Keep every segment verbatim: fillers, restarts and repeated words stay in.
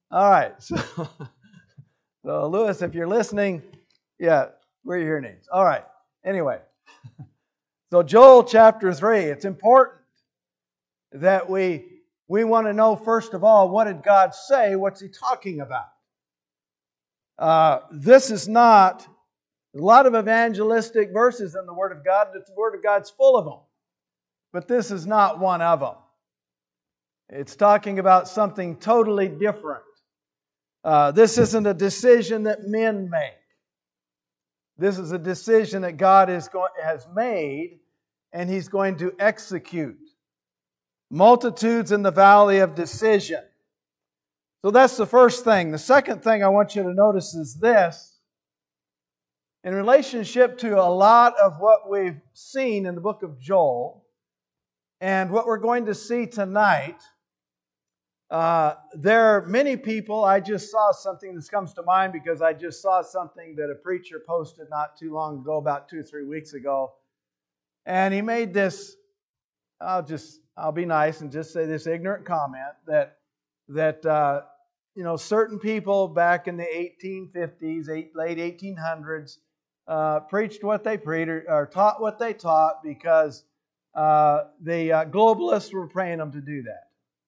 All right. So, so, Lewis, if you're listening, yeah, we're your hearing aids. All right. Anyway, so Joel chapter three, it's important that we we want to know, first of all, what did God say? What's He talking about? Uh, this is not a lot of evangelistic verses in the Word of God. The Word of God's full of them. But this is not one of them. It's talking about something totally different. Uh, this isn't a decision that men make. This is a decision that God is going, has made, and He's going to execute. Multitudes in the valley of decision. So that's the first thing. The second thing I want you to notice is this. In relationship to a lot of what we've seen in the book of Joel, and what we're going to see tonight, uh, there are many people. I just saw something that comes to mind because I just saw something that a preacher posted not too long ago, about two or three weeks ago. And he made this, I'll just, I'll be nice and just say this ignorant comment that, that uh, you know, certain people back in the eighteen fifties, eight, late eighteen hundreds, uh, preached what they preached or, or taught what they taught because uh, the uh, globalists were praying them to do that.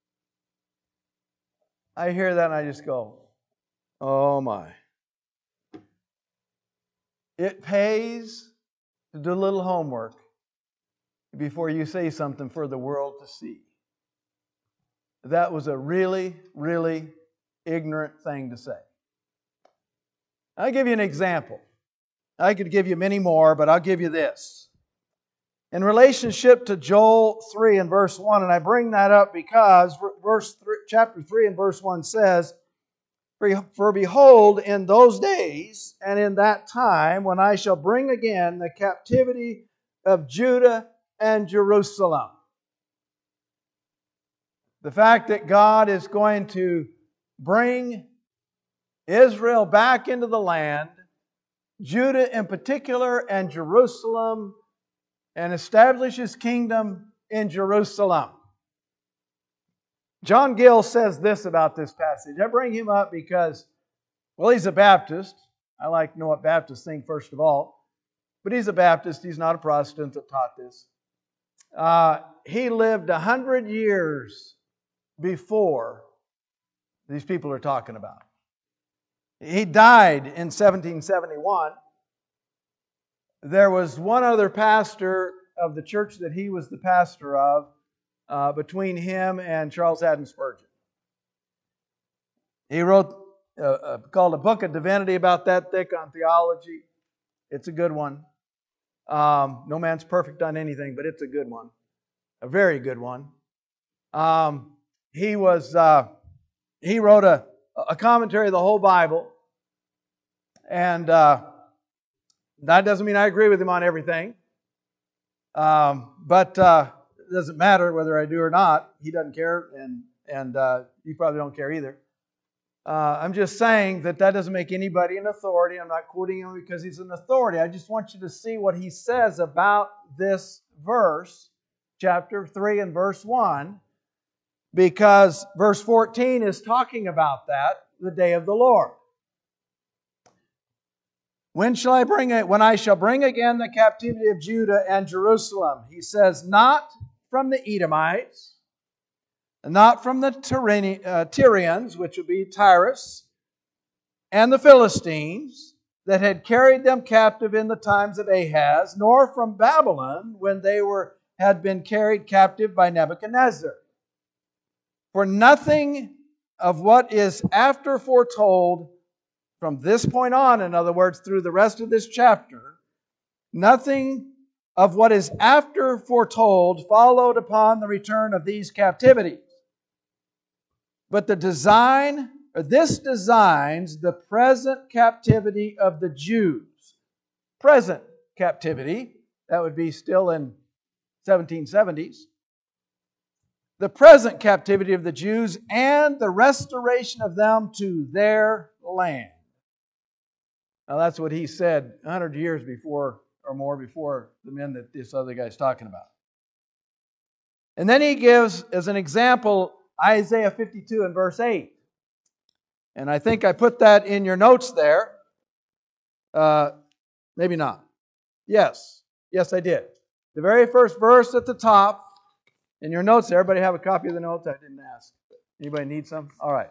I hear that and I just go, oh my. It pays to do a little homework before you say something for the world to see. That was a really, really ignorant thing to say. I'll give you an example. I could give you many more, but I'll give you this. In relationship to Joel three and verse one, and I bring that up because verse three, chapter three and verse one says, For behold, in those days and in that time, when I shall bring again the captivity of Judah and Jerusalem. The fact that God is going to bring Israel back into the land, Judah in particular, and Jerusalem, and establish His kingdom in Jerusalem. John Gill says this about this passage. I bring him up because, well, he's a Baptist. I like to know what Baptists think first of all. But he's a Baptist. He's not a Protestant that taught this. Uh, he lived a hundred years before these people are talking about. He died in seventeen seventy-one. There was one other pastor of the church that he was the pastor of uh, between him and Charles Haddon Spurgeon. He wrote uh, uh, called a book of divinity about that thick on theology. It's a good one. Um, no man's perfect on anything, but it's a good one. A very good one. Um, he was uh, he wrote a, a commentary of the whole Bible. And uh, that doesn't mean I agree with him on everything. Um, but uh, it doesn't matter whether I do or not. He doesn't care, and, and uh, you probably don't care either. Uh, I'm just saying that that doesn't make anybody an authority. I'm not quoting him because he's an authority. I just want you to see what he says about this verse, chapter three and verse one, because verse fourteen is talking about that, the day of the Lord. When shall I bring it? When I shall bring again the captivity of Judah and Jerusalem. He says, not from the Edomites, not from the Tyrian, uh, Tyrians, which would be Tyrus, and the Philistines, that had carried them captive in the times of Ahaz, nor from Babylon, when they were had been carried captive by Nebuchadnezzar. For nothing of what is after foretold from this point on, in other words, through the rest of this chapter, nothing of what is after foretold followed upon the return of these captivities. But the design, or this designs the present captivity of the Jews. Present captivity, that would be still in seventeen seventies. The present captivity of the Jews and the restoration of them to their land. Now that's what he said a hundred years before or more before the men that this other guy's talking about. And then he gives, as an example, Isaiah fifty-two and verse eight. And I think I put that in your notes there. Uh, maybe not. Yes. Yes, I did. The very first verse at the top, in your notes there. Everybody have a copy of the notes? I didn't ask. Anybody need some? All right.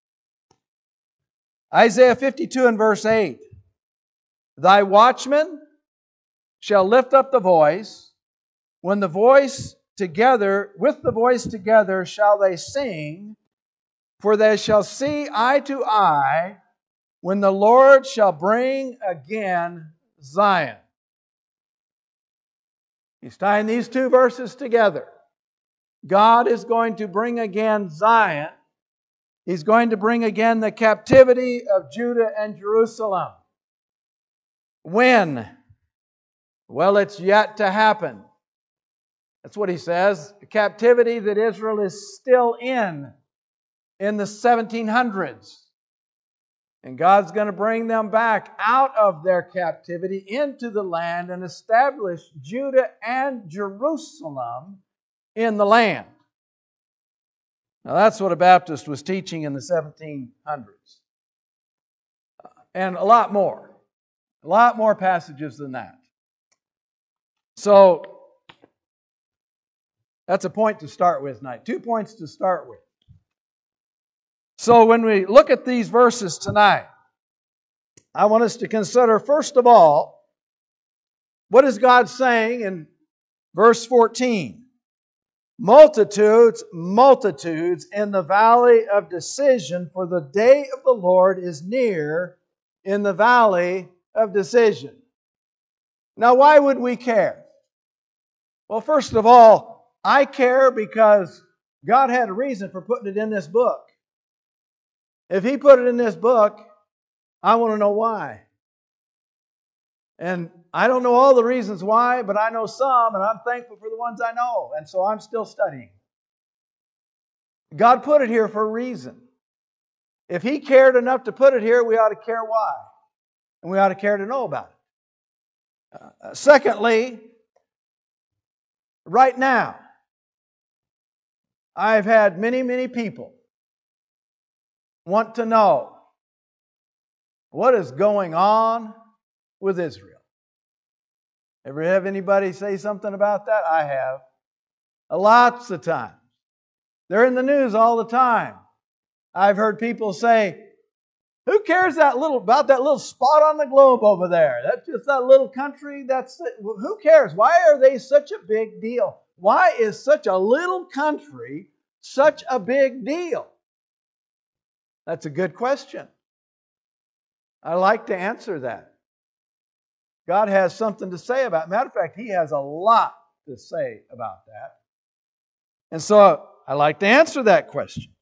Isaiah fifty-two and verse eight. Thy watchmen shall lift up the voice. When the voice together, with the voice together shall they sing. For they shall see eye to eye when the Lord shall bring again Zion. He's tying these two verses together. God is going to bring again Zion. He's going to bring again the captivity of Judah and Jerusalem. When? Well, it's yet to happen. That's what he says. The captivity that Israel is still in, in the seventeen hundreds. And God's going to bring them back out of their captivity into the land and establish Judah and Jerusalem in the land. Now that's what a Baptist was teaching in the seventeen hundreds. And a lot more. A lot more passages than that. So, that's a point to start with tonight. Two points to start with. So when we look at these verses tonight, I want us to consider, first of all, what is God saying in verse fourteen? Multitudes, multitudes in the valley of decision, for the day of the Lord is near in the valley of decision. Now, why would we care? Well, first of all, I care because God had a reason for putting it in this book. If He put it in this book, I want to know why. And I don't know all the reasons why, but I know some, and I'm thankful for the ones I know. And so I'm still studying. God put it here for a reason. If He cared enough to put it here, we ought to care why. And we ought to care to know about it. Uh, secondly, right now, I've had many, many people want to know what is going on with Israel. Ever have anybody say something about that? I have. Lots of times. They're in the news all the time. I've heard people say, who cares that little about that little spot on the globe over there? That's just that little country. That's it. Who cares? Why are they such a big deal? Why is such a little country such a big deal? That's a good question. I like to answer that. God has something to say about it. Matter of fact, He has a lot to say about that. And so I like to answer that question.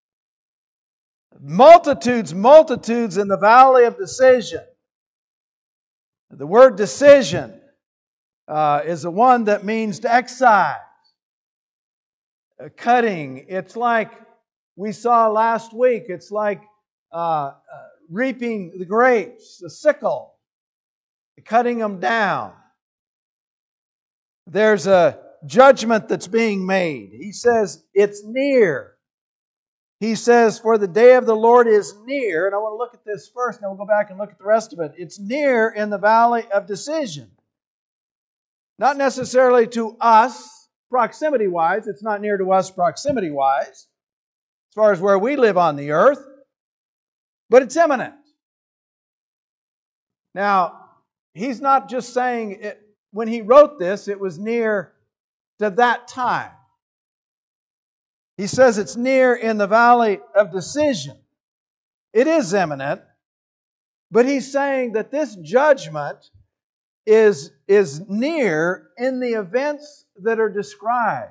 Multitudes, multitudes in the valley of decision. The word decision uh, is the one that means to excise, uh, cutting. It's like we saw last week. It's like uh, uh, reaping the grapes, the sickle, cutting them down. There's a judgment that's being made. He says it's near. He says, for the day of the Lord is near. And I want to look at this first, and then we'll go back and look at the rest of it. It's near in the valley of decision. Not necessarily to us, proximity-wise. It's not near to us proximity-wise, as far as where we live on the earth. But it's imminent. Now, He's not just saying it, when He wrote this, it was near to that time. He says it's near in the valley of decision. It is imminent, but He's saying that this judgment is, is near in the events that are described.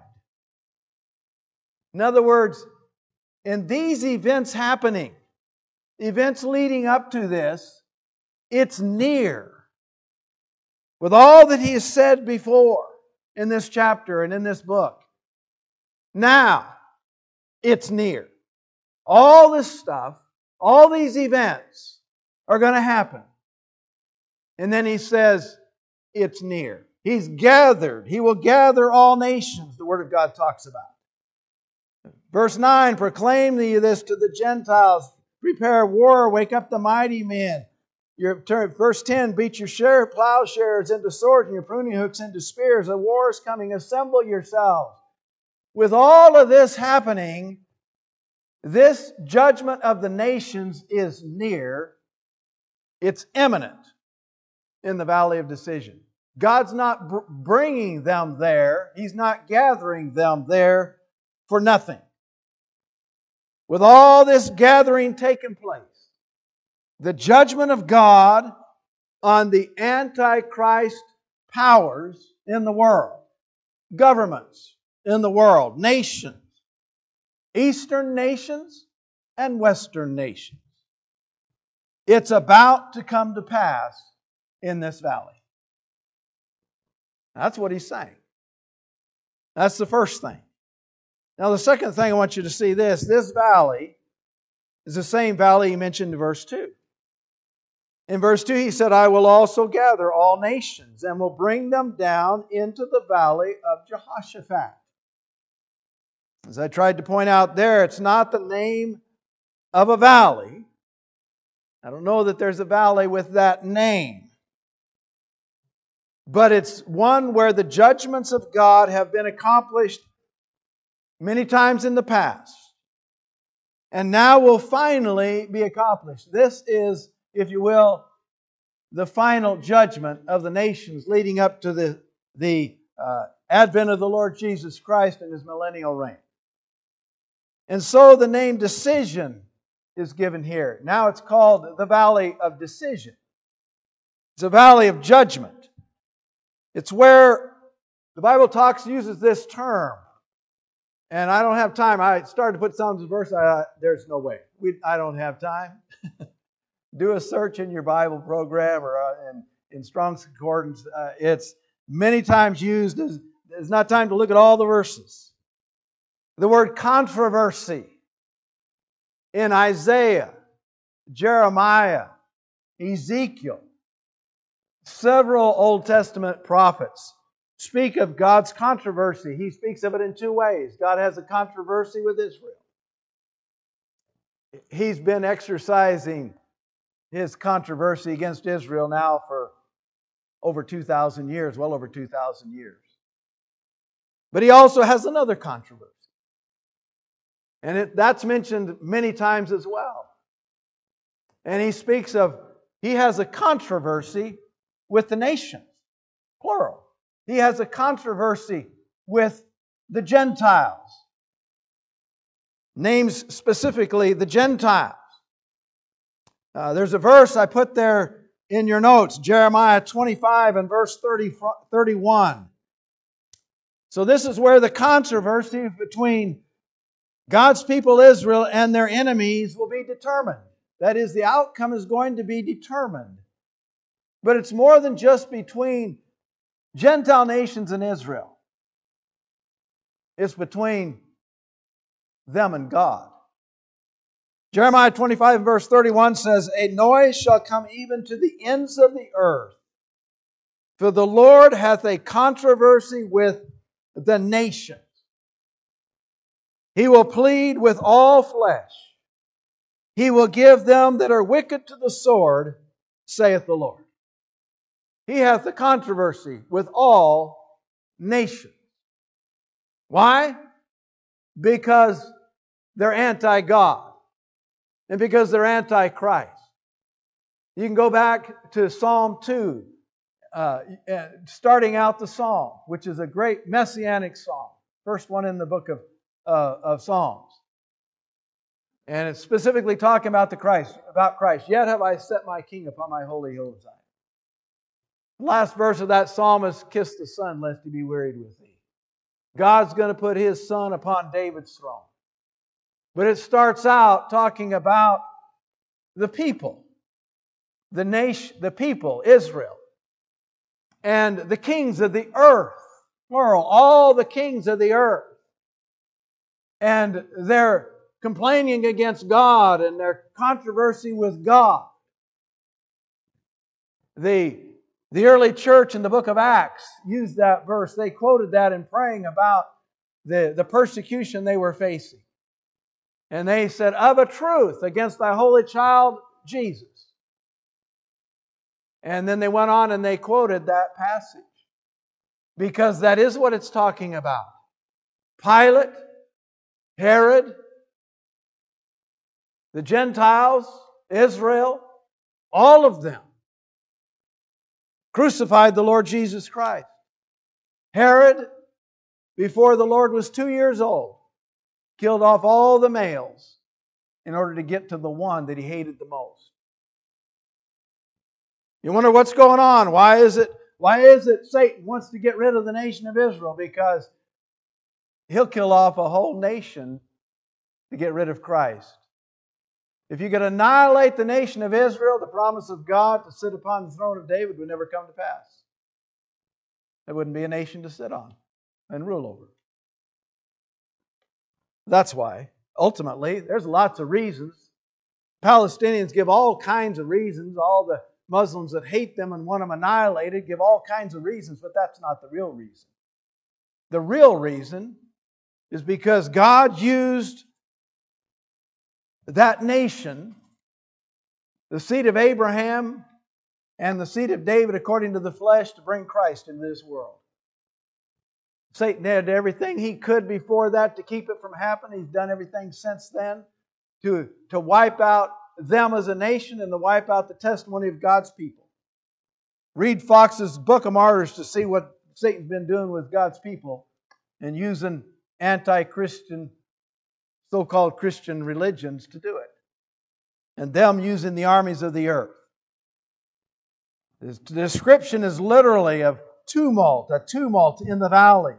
In other words, in these events happening, events leading up to this, it's near. With all that He has said before in this chapter and in this book, now it's near. All this stuff, all these events are going to happen. And then He says, it's near. He's gathered. He will gather all nations, the Word of God talks about. Verse nine, proclaim ye this to the Gentiles. prepare war, wake up the mighty men. Your turn, verse ten, beat your share, plowshares into swords and your pruning hooks into spears. A war is coming. Assemble yourselves. With all of this happening, this judgment of the nations is near. It's imminent in the valley of decision. God's not br- bringing them there. He's not gathering them there for nothing. With all this gathering taking place, the judgment of God on the Antichrist powers in the world, governments in the world, nations, Eastern nations and Western nations. It's about to come to pass in this valley. That's what he's saying. That's the first thing. Now the second thing I want you to see this, this valley is the same valley he mentioned in verse two. In verse two he said, I will also gather all nations and will bring them down into the valley of Jehoshaphat. As I tried to point out there, it's not the name of a valley. I don't know that there's a valley with that name. But it's one where the judgments of God have been accomplished many times in the past. And now will finally be accomplished. This is, if you will, the final judgment of the nations leading up to the, the uh, advent of the Lord Jesus Christ and His millennial reign. And so the name decision is given here. Now it's called the Valley of Decision. It's a valley of judgment. It's where the Bible talks, uses this term. And I don't have time. I started to put some of the verse. I thought, there's no way. We, I don't have time. Do a search in your Bible program or uh, in, in Strong's Concordance. Uh, it's many times used as, there's not time to look at all the verses. The word controversy in Isaiah, Jeremiah, Ezekiel, several Old Testament prophets speak of God's controversy. He speaks of it in two ways. God has a controversy with Israel. He's been exercising His controversy against Israel now for over two thousand years, well over two thousand years. But He also has another controversy. And it, that's mentioned many times as well. And He speaks of, He has a controversy with the nations, plural. He has a controversy with the Gentiles. Names specifically the Gentiles. Uh, there's a verse I put there in your notes, Jeremiah twenty-five and verse thirty, thirty-one. So this is where the controversy between God's people Israel and their enemies will be determined. That is, the outcome is going to be determined. But it's more than just between Gentile nations and Israel. It's between them and God. Jeremiah twenty-five verse thirty-one says, a noise shall come even to the ends of the earth, for the Lord hath a controversy with the nations. He will plead with all flesh. He will give them that are wicked to the sword, saith the Lord. He hath a controversy with all nations. Why? Because they're anti-God. And because they're anti-Christ. You can go back to Psalm two, uh, starting out the Psalm, which is a great messianic psalm. First one in the book of, uh, of Psalms. And it's specifically talking about the Christ, about Christ. Yet have I set my King upon my holy hill of Zion. Last verse of that psalm is, kiss the Son, lest he be wearied with thee. God's going to put His Son upon David's throne. But it starts out talking about the people, the nation, the people, Israel, and the kings of the earth, plural, all the kings of the earth. And their complaining against God and their controversy with God. The, the early church in the book of Acts used that verse. They quoted that in praying about the, the persecution they were facing. And they said, of a truth, against thy holy child, Jesus. And then they went on and they quoted that passage. Because that is what it's talking about. Pilate, Herod, the Gentiles, Israel, all of them crucified the Lord Jesus Christ. Herod, before the Lord was two years old, killed off all the males in order to get to the one that he hated the most. You wonder what's going on? Why is it, why is it Satan wants to get rid of the nation of Israel? Because he'll kill off a whole nation to get rid of Christ. If you could annihilate the nation of Israel, the promise of God to sit upon the throne of David would never come to pass. There wouldn't be a nation to sit on and rule over. That's why, ultimately, there's lots of reasons. Palestinians give all kinds of reasons. All the Muslims that hate them and want them annihilated give all kinds of reasons, but that's not the real reason. The real reason is because God used that nation, the seed of Abraham and the seed of David according to the flesh, to bring Christ into this world. Satan did everything he could before that to keep it from happening. He's done everything since then to, to wipe out them as a nation and to wipe out the testimony of God's people. Read Fox's Book of Martyrs to see what Satan's been doing with God's people and using anti-Christian, so-called Christian religions to do it. And them using the armies of the earth. The description is literally of tumult, a tumult in the valley.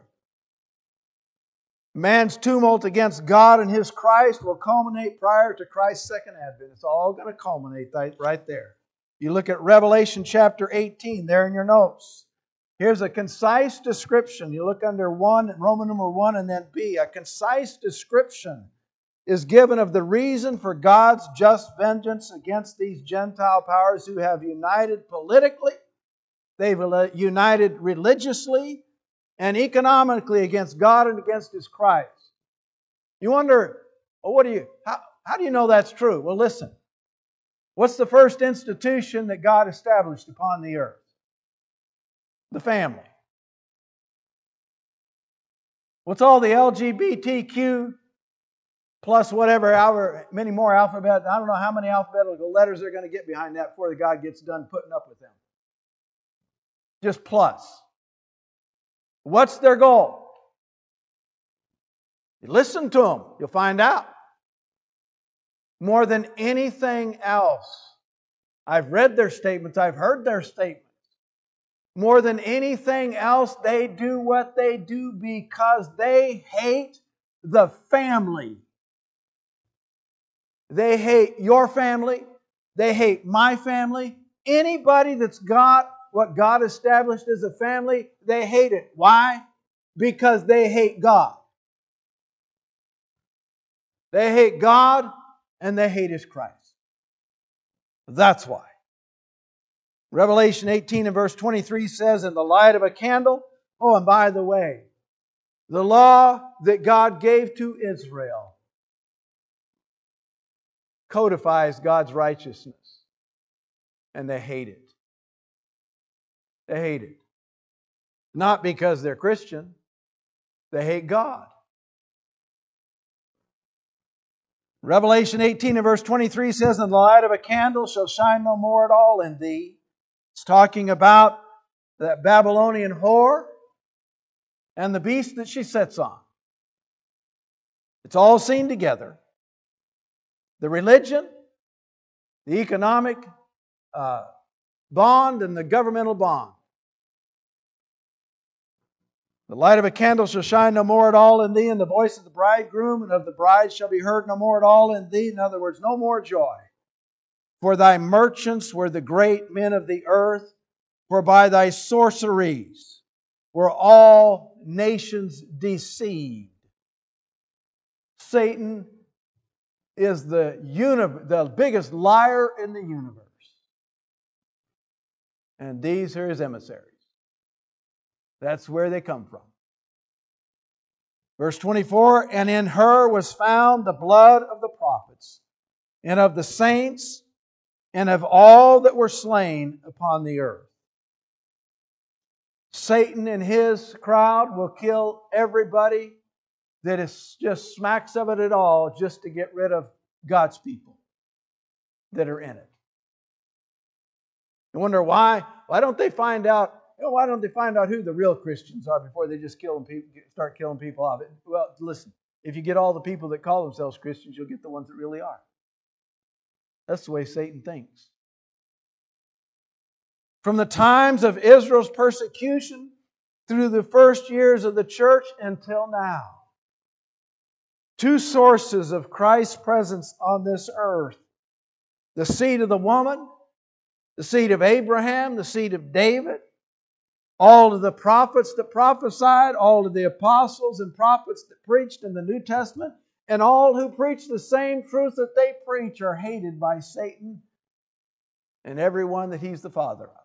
Man's tumult against God and His Christ will culminate prior to Christ's second advent. It's all going to culminate right there. You look at Revelation chapter eighteen there in your notes. Here's a concise description. You look under one, Roman number one, and then B. A concise description is given of the reason for God's just vengeance against these Gentile powers who have united politically, they've united religiously, and economically against God and against His Christ. You wonder, well, what do you, how, how do you know that's true? Well, listen. What's the first institution that God established upon the earth? The family. What's all the L G B T Q plus whatever, however many more alphabet, I don't know how many alphabetical letters they're going to get behind that before God gets done putting up with them. Just plus. What's their goal? You listen to them, you'll find out. More than anything else, I've read their statements, I've heard their statements. More than anything else, they do what they do because they hate the family. They hate your family. They hate my family. Anybody that's got what God established as a family, they hate it. Why? Because they hate God. They hate God and they hate His Christ. That's why. Revelation eighteen and verse twenty-three says, in the light of a candle, oh, and by the way, the law that God gave to Israel codifies God's righteousness. And they hate it. They hate it. Not because they're Christian. They hate God. Revelation eighteen and verse twenty-three says, and the light of a candle shall shine no more at all in thee. It's talking about that Babylonian whore and the beast that she sits on. It's all seen together. The religion, the economic uh, bond, and the governmental bond. The light of a candle shall shine no more at all in thee, and the voice of the bridegroom and of the bride shall be heard no more at all in thee. In other words, no more joy. For thy merchants were the great men of the earth, for by thy sorceries were all nations deceived. Satan is the, uni- the biggest liar in the universe. And these are his emissaries. That's where they come from. Verse twenty-four, and in her was found the blood of the prophets, and of the saints, and of all that were slain upon the earth. Satan and his crowd will kill everybody that is just smacks of it at all just to get rid of God's people that are in it. You wonder why? Why don't they find out? You know, why don't they find out who the real Christians are before they just kill people, start killing people off? Well, listen, if you get all the people that call themselves Christians, you'll get the ones that really are. That's the way Satan thinks. From the times of Israel's persecution through the first years of the church until now, two sources of Christ's presence on this earth: the seed of the woman, the seed of Abraham, the seed of David, all of the prophets that prophesied, all of the apostles and prophets that preached in the New Testament, and all who preach the same truth that they preach are hated by Satan and everyone that he's the father of.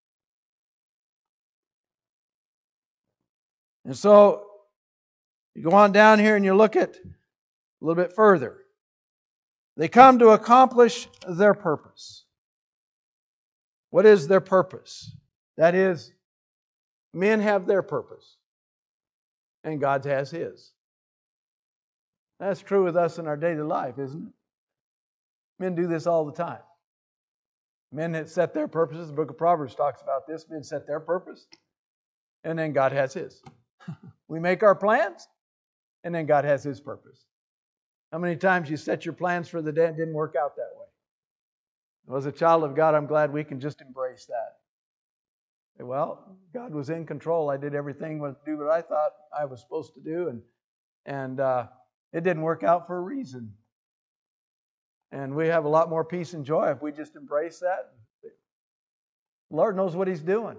And so, you go on down here and you look at a little bit further. They come to accomplish their purpose. What is their purpose? That is, men have their purpose, and God has His. That's true with us in our daily life, isn't it? Men do this all the time. Men that set their purposes, the book of Proverbs talks about this, men set their purpose, and then God has His. We make our plans, and then God has His purpose. How many times you set your plans for the day and didn't work out that way? As a child of God, I'm glad we can just embrace that. Well, God was in control. I did everything to do what I thought I was supposed to do, and and uh, it didn't work out for a reason. And we have a lot more peace and joy if we just embrace that. The Lord knows what He's doing.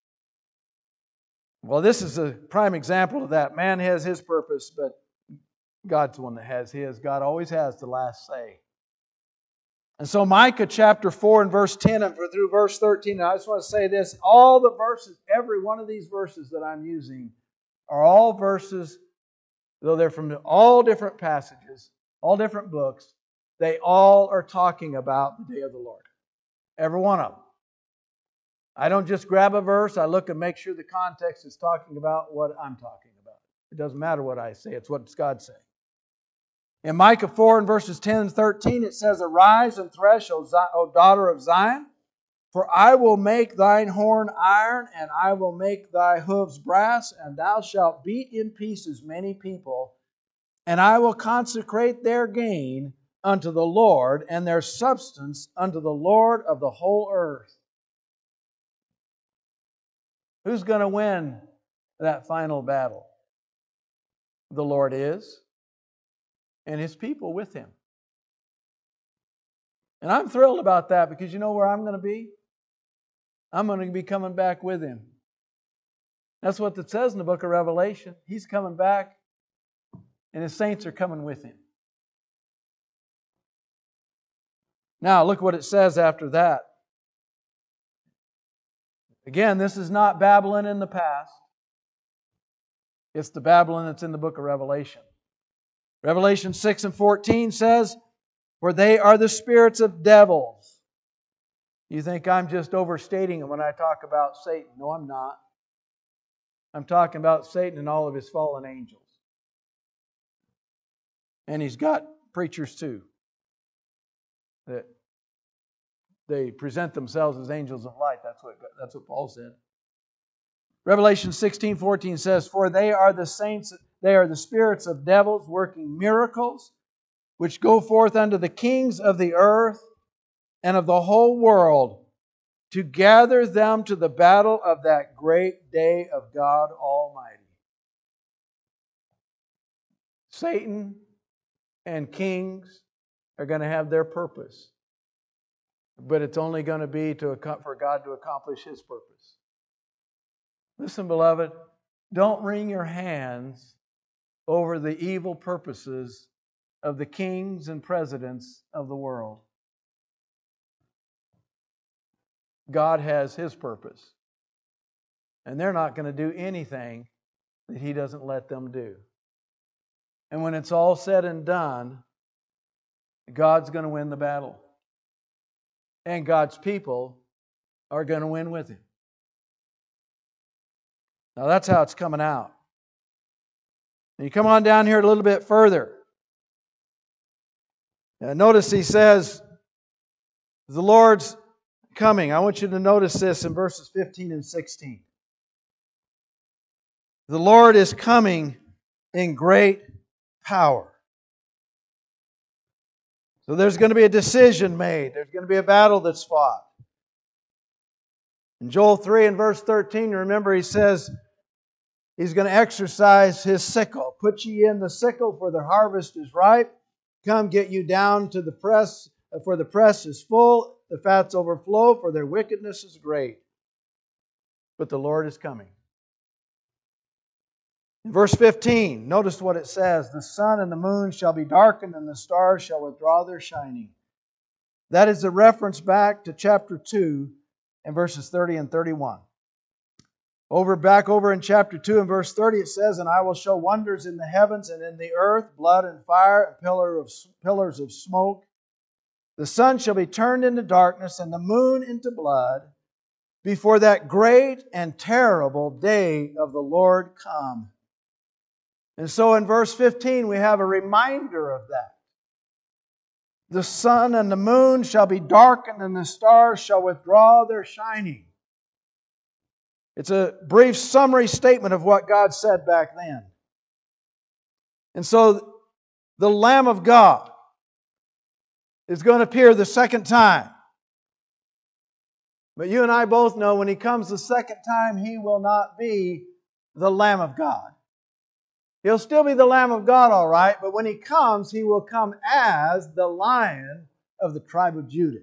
Well, this is a prime example of that. Man has his purpose, but God's the one that has His. God always has the last say. And so Micah chapter four and verse ten and through verse thirteen, and I just want to say this, all the verses, every one of these verses that I'm using are all verses, though they're from all different passages, all different books, they all are talking about the day of the Lord. Every one of them. I don't just grab a verse, I look and make sure the context is talking about what I'm talking about. It doesn't matter what I say, it's what God saying. In Micah four and verses ten and thirteen, it says, Arise and thresh, O, Zion, O daughter of Zion, for I will make thine horn iron, and I will make thy hooves brass, and thou shalt beat in pieces many people, and I will consecrate their gain unto the Lord, and their substance unto the Lord of the whole earth. Who's going to win that final battle? The Lord is, and His people with Him. And I'm thrilled about that because you know where I'm going to be? I'm going to be coming back with Him. That's what it says in the book of Revelation. He's coming back, and His saints are coming with Him. Now, look what it says after that. Again, this is not Babylon in the past. It's the Babylon that's in the book of Revelation. Revelation six and fourteen says, For they are the spirits of devils. You think I'm just overstating it when I talk about Satan. No, I'm not. I'm talking about Satan and all of his fallen angels. And he's got preachers too. That they present themselves as angels of light. That's what, that's what Paul said. Revelation sixteen fourteen says, For they are the saints, they are the spirits of devils working miracles, which go forth unto the kings of the earth and of the whole world, to gather them to the battle of that great day of God Almighty. Satan and kings are going to have their purpose. But it's only going to be to, for God to accomplish His purpose. Listen, beloved, don't wring your hands over the evil purposes of the kings and presidents of the world. God has His purpose. And they're not going to do anything that He doesn't let them do. And when it's all said and done, God's going to win the battle. And God's people are going to win with Him. Now that's how it's coming out. And you come on down here a little bit further. Now notice he says, the Lord's coming. I want you to notice this in verses fifteen and sixteen. The Lord is coming in great power. So there's going to be a decision made. There's going to be a battle that's fought. In Joel three and verse thirteen, remember he says He's going to exercise His sickle. Put ye in the sickle, for the harvest is ripe. Come, get you down to the press, for the press is full, the fats overflow, for their wickedness is great. But the Lord is coming. In verse fifteen, notice what it says. The sun and the moon shall be darkened, and the stars shall withdraw their shining. That is a reference back to chapter two and verses thirty and thirty-one. Over back over in chapter two and verse thirty, it says, And I will show wonders in the heavens and in the earth, blood and fire, and pillar of, pillars of smoke. The sun shall be turned into darkness, and the moon into blood, before that great and terrible day of the Lord come. And so in verse fifteen, we have a reminder of that. The sun and the moon shall be darkened, and the stars shall withdraw their shining. It's a brief summary statement of what God said back then. And so the Lamb of God is going to appear the second time. But you and I both know when He comes the second time, He will not be the Lamb of God. He'll still be the Lamb of God, all right, but when He comes, He will come as the Lion of the tribe of Judah.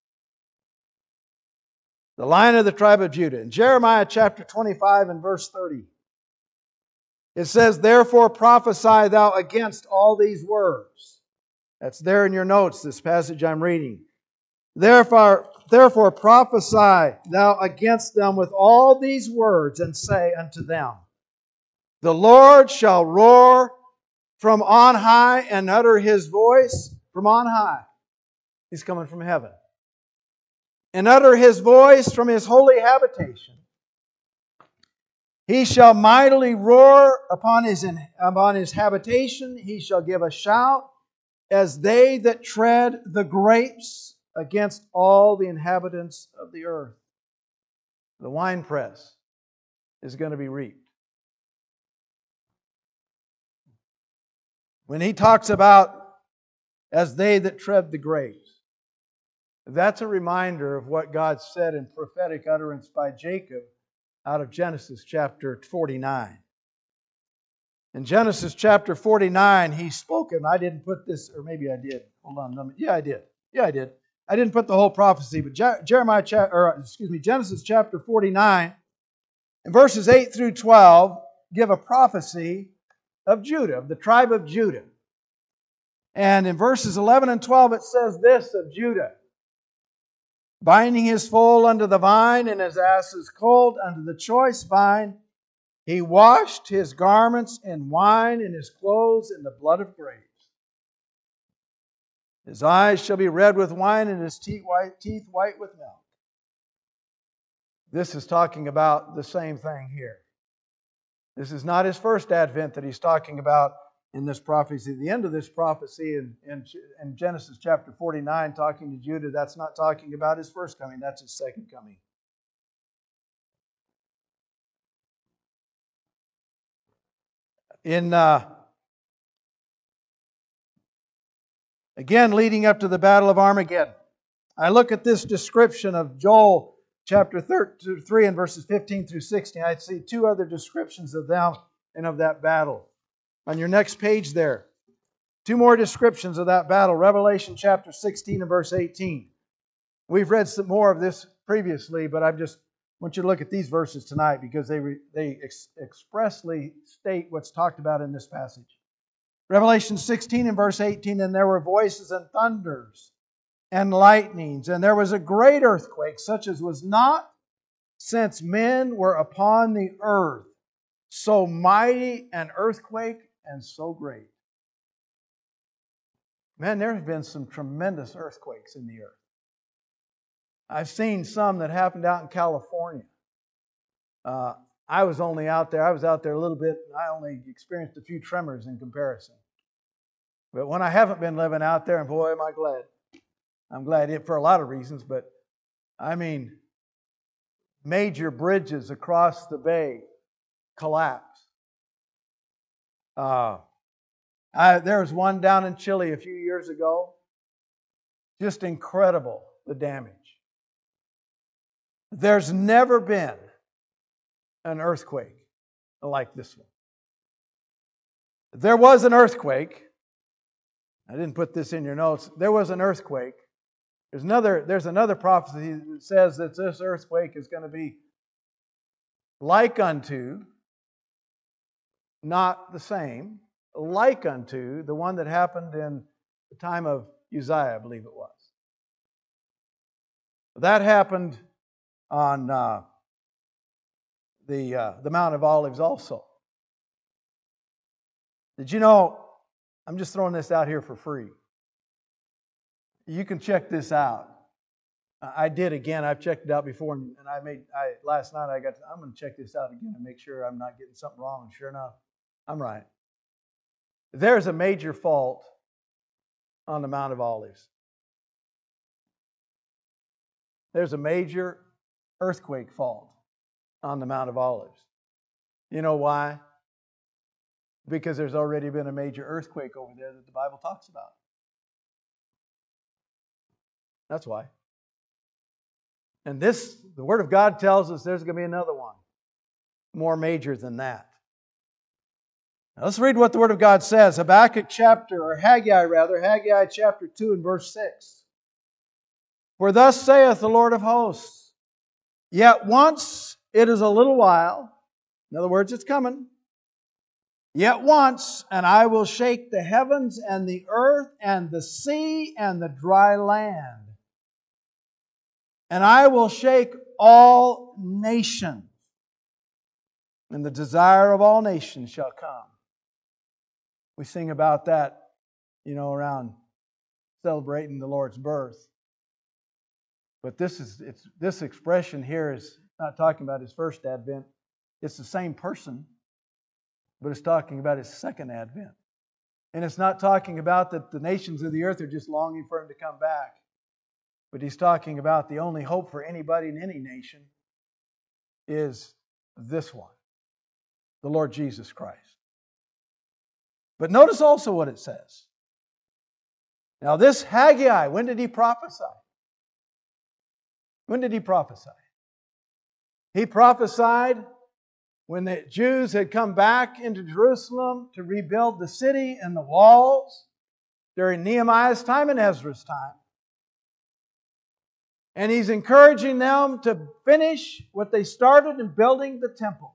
The Lion of the tribe of Judah. In Jeremiah chapter twenty-five and verse thirty, it says, Therefore prophesy thou against all these words. That's there in your notes, this passage I'm reading. Therefore, therefore prophesy thou against them with all these words, and say unto them, The Lord shall roar from on high and utter His voice from on high. He's coming from heaven. And utter His voice from His holy habitation. He shall mightily roar upon his, upon his habitation. He shall give a shout as they that tread the grapes against all the inhabitants of the earth. The winepress is going to be reaped. When he talks about as they that tread the grapes, that's a reminder of what God said in prophetic utterance by Jacob out of Genesis chapter forty-nine. In Genesis chapter forty-nine, he spoke, and I didn't put this, or maybe I did. Hold on. Yeah, I did. Yeah, I did. I didn't put the whole prophecy, but Je- Jeremiah, cha- or excuse me, Genesis chapter forty-nine, and verses eight through twelve give a prophecy of Judah, of the tribe of Judah. And in verses eleven and twelve, it says this of Judah. Binding his foal unto the vine, and his ass's colt unto the choice vine, he washed his garments in wine, and his clothes in the blood of grapes. His eyes shall be red with wine, and his teeth white, teeth white with milk. This is talking about the same thing here. This is not His first advent that He's talking about in this prophecy. The end of this prophecy in, in, in Genesis chapter forty-nine, talking to Judah, that's not talking about His first coming, that's His second coming. In uh, again, leading up to the Battle of Armageddon, I look at this description of Joel chapter three and verses fifteen through sixteen. I see two other descriptions of them and of that battle. On your next page there, two more descriptions of that battle. Revelation chapter sixteen and verse eighteen. We've read some more of this previously, but I just want you to look at these verses tonight because they, re, they ex, expressly state what's talked about in this passage. Revelation sixteen and verse eighteen, And there were voices and thunders and lightnings, and there was a great earthquake, such as was not since men were upon the earth. So mighty an earthquake and so great. Man, there have been some tremendous earthquakes in the earth. I've seen some that happened out in California. Uh, I was only out there, I was out there a little bit, and I only experienced a few tremors in comparison. But when I haven't been living out there, and boy, am I glad. I'm glad it for a lot of reasons, but I mean, major bridges across the bay collapsed. Uh, I, there was one down in Chile a few years ago. Just incredible, the damage. There's never been an earthquake like this one. There was an earthquake. I didn't put this in your notes. There was an earthquake. There's another, there's another prophecy that says that this earthquake is going to be like unto, not the same, like unto the one that happened in the time of Uzziah, I believe it was. That happened on uh, the uh, the Mount of Olives also. Did you know, I'm just throwing this out here for free. You can check this out. I did again. I've checked it out before, and I made. I last night I got. I'm going to check this out again and make sure I'm not getting something wrong. And sure enough, I'm right. There's a major fault on the Mount of Olives. There's a major earthquake fault on the Mount of Olives. You know why? Because there's already been a major earthquake over there that the Bible talks about. That's why. And this, the Word of God tells us there's going to be another one, more major than that. Now let's read what the Word of God says. Habakkuk chapter, or Haggai rather, Haggai chapter two and verse six. For thus saith the Lord of hosts, yet once it is a little while, in other words, it's coming, yet once, and I will shake the heavens and the earth and the sea and the dry land. And I will shake all nations, and the desire of all nations shall come. We sing about that, you know, around celebrating the Lord's birth. But this is it's this expression here is not talking about His first advent. It's the same person, but it's talking about His second advent. And it's not talking about that the nations of the earth are just longing for Him to come back. But He's talking about the only hope for anybody in any nation is this one, the Lord Jesus Christ. But notice also what it says. Now this Haggai, when did he prophesy? When did he prophesy? He prophesied when the Jews had come back into Jerusalem to rebuild the city and the walls during Nehemiah's time and Ezra's time. And he's encouraging them to finish what they started in building the temple.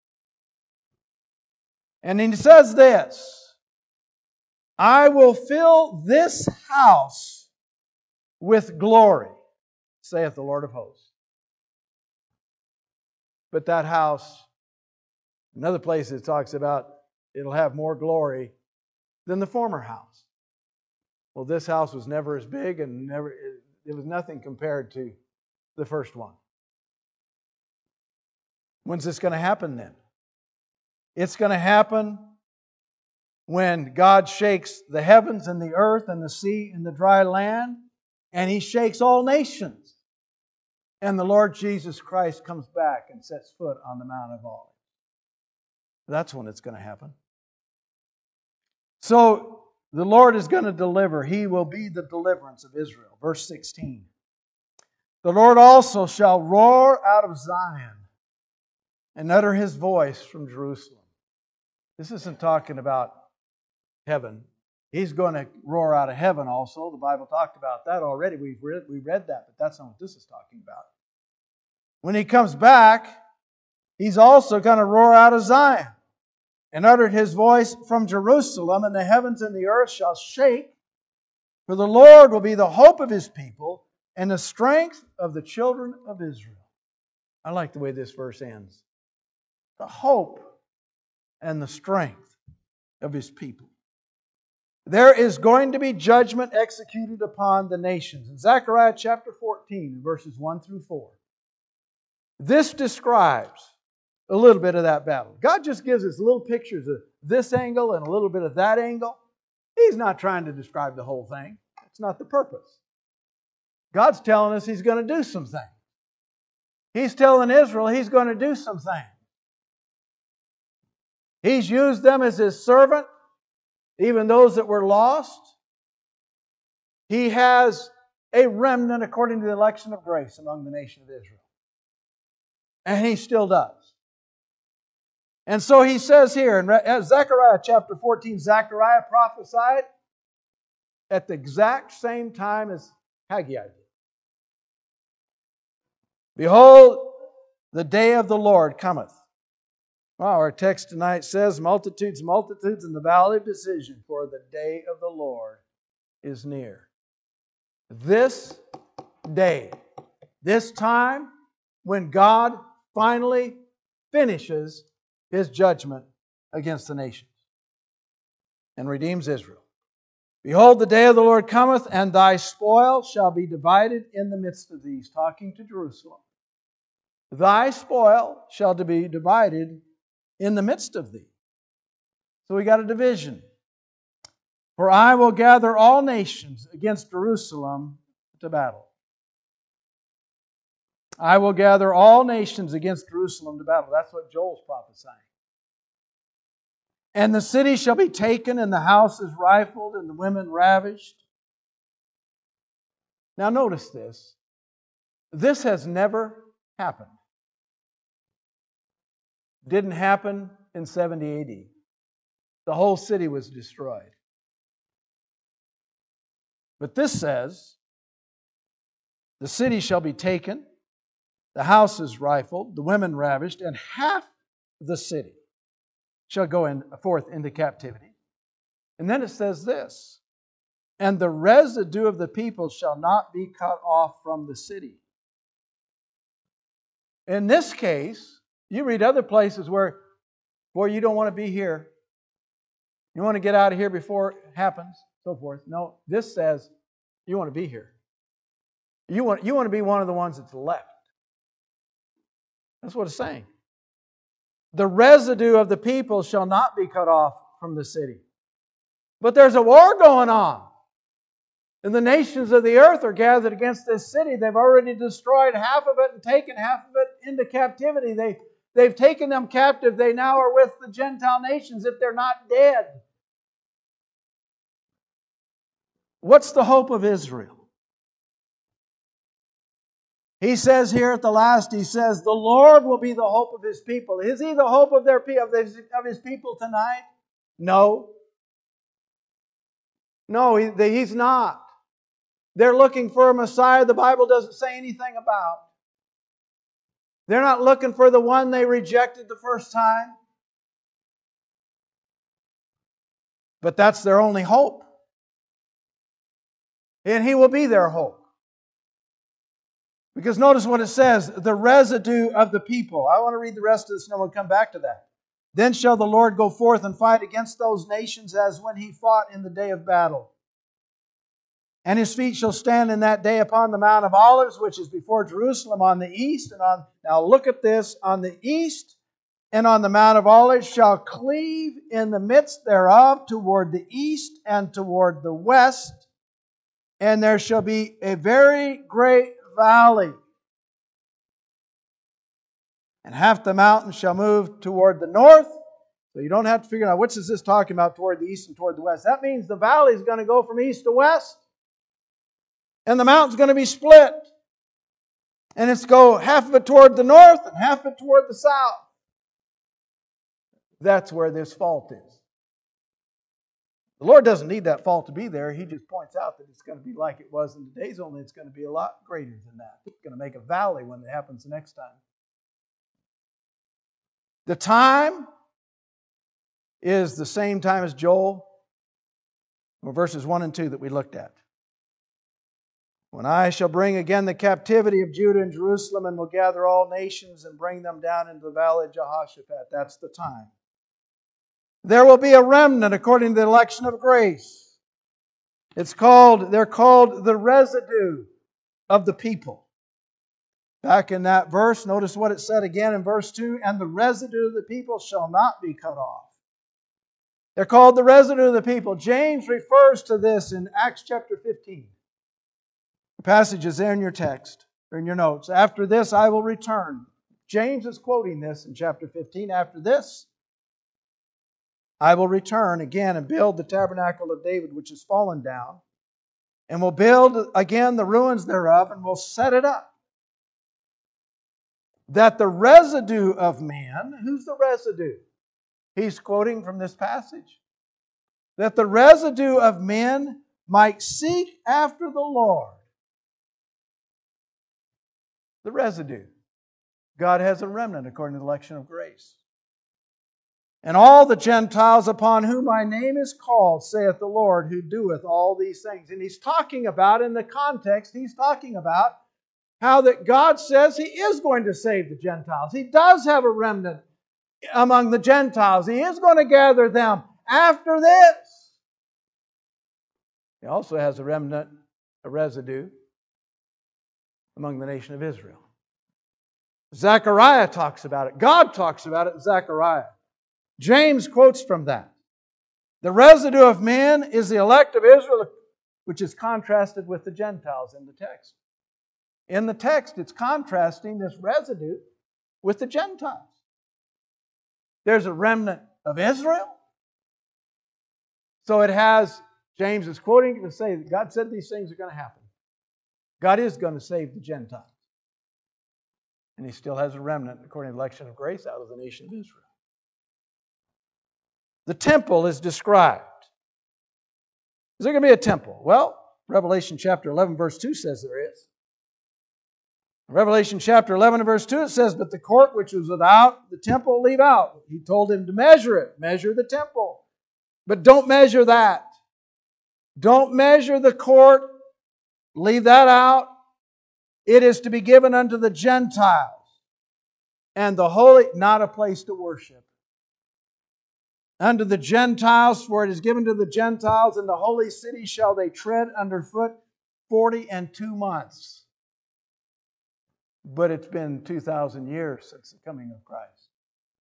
And he says this, I will fill this house with glory, saith the Lord of hosts. But that house, another place it talks about, it'll have more glory than the former house. Well, this house was never as big and never it was nothing compared to the first one. When's this going to happen then? It's going to happen when God shakes the heavens and the earth and the sea and the dry land, and He shakes all nations. And the Lord Jesus Christ comes back and sets foot on the Mount of Olives. That's when it's going to happen. So, the Lord is going to deliver. He will be the deliverance of Israel. Verse sixteen. The Lord also shall roar out of Zion and utter His voice from Jerusalem. This isn't talking about heaven. He's going to roar out of heaven also. The Bible talked about that already. We've read, we read that, but that's not what this is talking about. When He comes back, He's also going to roar out of Zion and uttered His voice from Jerusalem, and the heavens and the earth shall shake, for the Lord will be the hope of His people and the strength of the children of Israel. I like the way this verse ends. The hope and the strength of His people. there is going to be judgment executed upon the nations. In Zechariah chapter fourteen, verses one through four, this describes a little bit of that battle. God just gives us little pictures of this angle and a little bit of that angle. He's not trying to describe the whole thing. That's not the purpose. God's telling us He's going to do some things. He's telling Israel He's going to do some things. He's used them as His servant, even those that were lost. He has a remnant according to the election of grace among the nation of Israel. And He still does. And so He says here in Zechariah chapter fourteen, Zechariah prophesied at the exact same time as Haggai did. Behold, the day of the Lord cometh. Well, our text tonight says, multitudes, multitudes in the valley of decision, for the day of the Lord is near. This day, this time when God finally finishes His judgment against the nations and redeems Israel. Behold, the day of the Lord cometh, and thy spoil shall be divided in the midst of thee. Talking to Jerusalem. Thy spoil shall be divided in the midst of thee. So we got a division. For I will gather all nations against Jerusalem to battle. I will gather all nations against Jerusalem to battle. That's what Joel's prophesying. And the city shall be taken, and the houses rifled, and the women ravished. Now notice this. This has never happened. Didn't happen in seventy A D. The whole city was destroyed. But this says, the city shall be taken, the houses rifled, the women ravished, and half the city shall go in, forth into captivity. And then it says this, and the residue of the people shall not be cut off from the city. In this case, you read other places where, boy, you don't want to be here. You want to get out of here before it happens, so forth. No, this says you want to be here. You want, you want to be one of the ones that's left. That's what it's saying. The residue of the people shall not be cut off from the city. But there's a war going on. And the nations of the earth are gathered against this city. They've already destroyed half of it and taken half of it into captivity. They, they've taken them captive. They now are with the Gentile nations if they're not dead. What's the hope of Israel? He says here at the last, he says, the Lord will be the hope of His people. Is He the hope of, their, of, his, of His people tonight? No. No, he, He's not. They're looking for a Messiah the Bible doesn't say anything about. They're not looking for the one they rejected the first time. But that's their only hope. And He will be their hope. Because notice what it says, the residue of the people. I want to read the rest of this and then we'll come back to that. Then shall the Lord go forth and fight against those nations as when He fought in the day of battle. And His feet shall stand in that day upon the Mount of Olives, which is before Jerusalem on the east. And on, now look at this, on the east and on the Mount of Olives shall cleave in the midst thereof toward the east and toward the west. And there shall be a very great valley. And half the mountain shall move toward the north. So you don't have to figure out which is this talking about toward the east and toward the west. That means the valley is going to go from east to west. And the mountain's going to be split. And it's go half of it toward the north and half of it toward the south. That's where this fault is. The Lord doesn't need that fault to be there. He just points out that it's going to be like it was in the days, only it's going to be a lot greater than that. It's going to make a valley when it happens the next time. The time is the same time as Joel, or verses one and two that we looked at. When I shall bring again the captivity of Judah and Jerusalem, and will gather all nations and bring them down into the valley of Jehoshaphat. That's the time. There will be a remnant according to the election of grace. It's called, they're called the residue of the people. Back in that verse, notice what it said again in verse two, and the residue of the people shall not be cut off. They're called the residue of the people. James refers to this in Acts chapter fifteen. The passage is there in your text, or in your notes. After this I will return. James is quoting this in chapter fifteen. After this I will return again and build the tabernacle of David, which is fallen down, and will build again the ruins thereof, and will set it up. That the residue of man, who's the residue? He's quoting from this passage. That the residue of men might seek after the Lord. The residue. God has a remnant according to the election of grace. And all the Gentiles upon whom my name is called, saith the Lord, who doeth all these things. And he's talking about, in the context, he's talking about how that God says He is going to save the Gentiles. He does have a remnant among the Gentiles. He is going to gather them after this. He also has a remnant, a residue, among the nation of Israel. Zechariah talks about it. God talks about it in Zechariah. James quotes from that. The residue of men is the elect of Israel, which is contrasted with the Gentiles in the text. In the text, it's contrasting this residue with the Gentiles. There's a remnant of Israel. So it has, James is quoting to say that God said these things are going to happen. God is going to save the Gentiles. And He still has a remnant, according to the election of grace, out of the nation of Israel. The temple is described. Is there going to be a temple? Well, Revelation chapter eleven, verse two says there is. Revelation chapter eleven and verse two, it says, but the court which was without the temple leave out. He told him to measure it. Measure the temple. But don't measure that. Don't measure the court. Leave that out. It is to be given unto the Gentiles. And the holy, not a place to worship. Unto the Gentiles, for it is given to the Gentiles, and the holy city shall they tread underfoot forty and two months. But it's been two thousand years since the coming of Christ.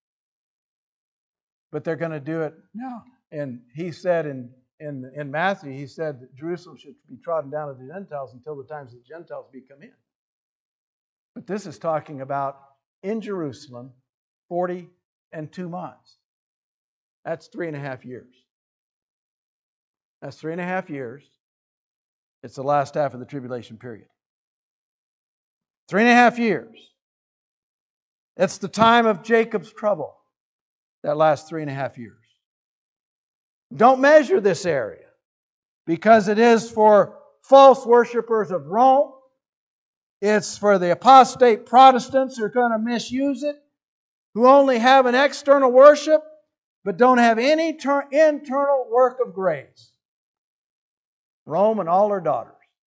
But they're going to do it now. And He said in, in, in Matthew, He said that Jerusalem should be trodden down of the Gentiles until the times of the Gentiles be come in. But this is talking about in Jerusalem, forty and two months. That's three and a half years. That's three and a half years. It's the last half of the tribulation period. Three and a half years. It's the time of Jacob's trouble. That last three and a half years. Don't measure this area, because it is for false worshipers of Rome. It's for the apostate Protestants who are going to misuse it, who only have an external worship, but don't have any ter- internal work of grace. Rome and all her daughters.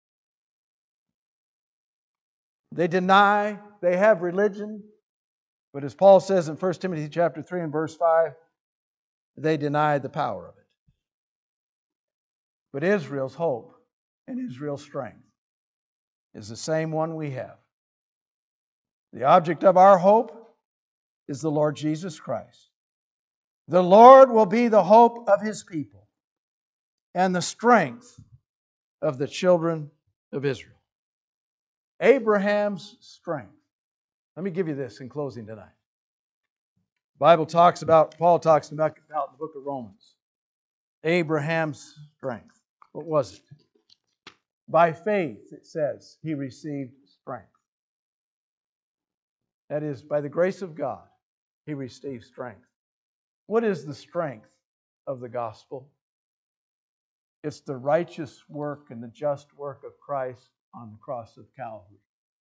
They deny, they have religion, but as Paul says in First Timothy chapter three and verse five, they deny the power of it. But Israel's hope and Israel's strength is the same one we have. The object of our hope is the Lord Jesus Christ. The Lord will be the hope of His people and the strength of the children of Israel. Abraham's strength. Let me give you this in closing tonight. The Bible talks about, Paul talks about, about the book of Romans. Abraham's strength. What was it? By faith, it says, he received strength. That is, by the grace of God, he received strength. What is the strength of the gospel? It's the righteous work and the just work of Christ on the cross of Calvary.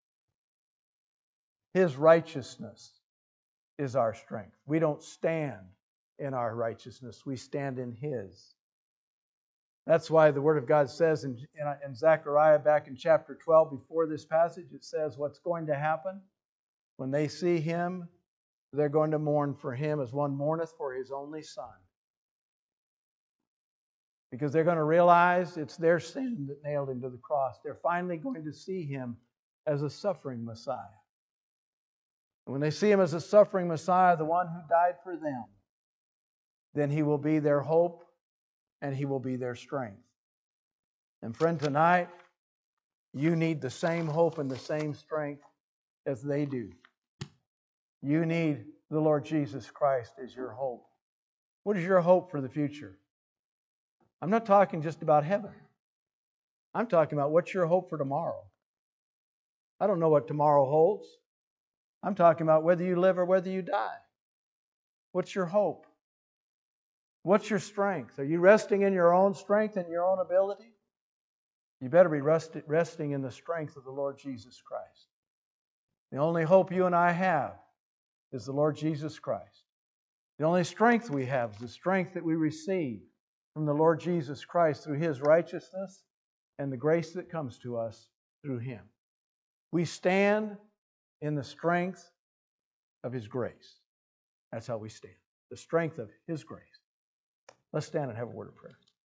His righteousness is our strength. We don't stand in our righteousness. We stand in His. That's why the Word of God says in, in, in Zechariah back in chapter twelve, before this passage, it says what's going to happen. When they see Him, they're going to mourn for Him as one mourneth for his only son. because they're going to realize it's their sin that nailed him to the cross. They're finally going to see him as a suffering Messiah. And when they see him as a suffering Messiah, the one who died for them, then he will be their hope and he will be their strength. And friend, tonight, you need the same hope and the same strength as they do. You need the Lord Jesus Christ as your hope. What is your hope for the future? I'm not talking just about heaven. I'm talking about what's your hope for tomorrow. I don't know what tomorrow holds. I'm talking about whether you live or whether you die. What's your hope? What's your strength? Are you resting in your own strength and your own ability? You better be rest, resting in the strength of the Lord Jesus Christ. The only hope you and I have is the Lord Jesus Christ. The only strength we have is the strength that we receive from the Lord Jesus Christ through His righteousness and the grace that comes to us through Him. We stand in the strength of His grace. That's how we stand. The strength of His grace. Let's stand and have a word of prayer.